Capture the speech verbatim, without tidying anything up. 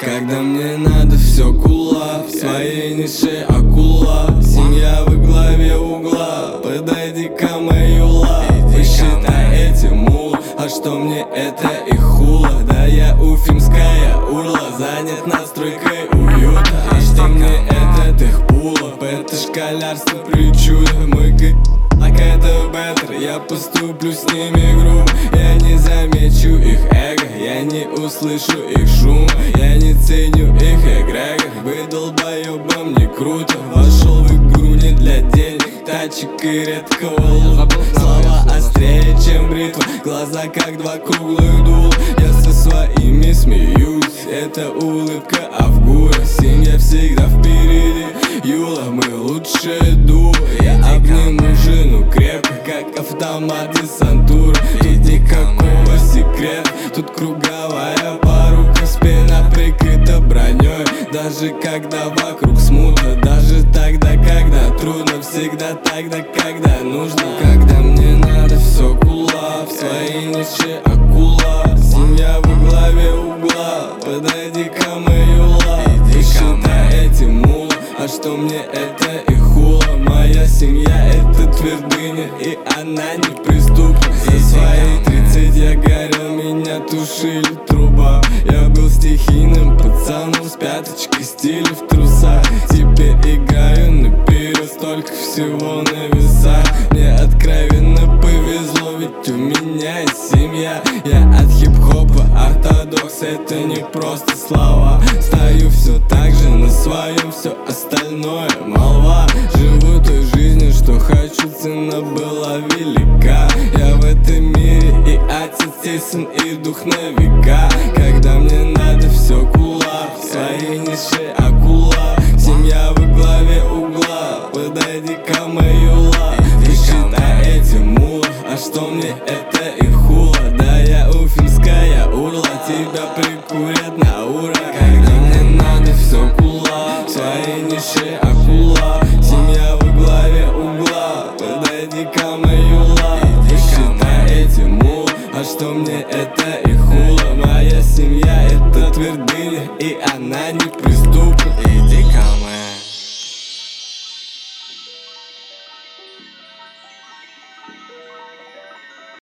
Когда мне надо, все кула, в своей нише акула. Семья во главе угла, подойди-ка мою ла. Посчитай эти мула, а что мне это и хула? Да я уфимская урла, занят настройкой уюта. А что мне этот их пула? Это школярство причуда. Мой г... так это беттер, я поступлю с ними грубо. Я не замечу их эго, я не услышу их шум. Я не ценю их эгрегор, быть долбоебом не круто. Вошел в игру не для денег, тачек и редкого лука. Слова острее, чем бритва, глаза как два круглых дула. Я со своими смеюсь, это улыбка Авгура. Семья всегда впереди, Юла, мы лучшие дуо. Я обниму жену крепко, как автомат из Сантура. Тут никакого секрета, тут круговая порука. Спина прикрыта броней, даже когда вокруг смута. Даже тогда, когда трудно, всегда тогда, когда нужно. Когда мне надо, все кула, в своей нише акула. Семья во главе угла, подойди-ка мою ла. Посчитай эти мула, а что мне это и хула? Моя семья это твердыня, и она неприступна. За свои тридцать я горел, меня тушили труба. Я был стихийным пацаном с пяточкой стиля в трусах. Теперь играю наперед, столько всего на весах. Мне откровенно повезло, ведь у меня есть семья. Я от хип-хопа ортодокс, это не просто слова. Стою все так же на своем, все остальное молва. Живу той жизнью, что хочу, цена была велика. Я в этом мире и отец, и сын, и дух на века. Когда мне надо, все кула, в своей нише акула. Семья во главе угла, подойди-ка мою ла. Посчитай эти мула, а что мне это и хула? Да я уфимская урла, тебя прикурят на ура. Когда мне надо, все кула, в своей нише акула. Семья во главе угла, подойди-ка мою ла. Посчитай эти мула, а что мне это и хула? Моя семья это твердыня, и она неприступна. Иди ко мне.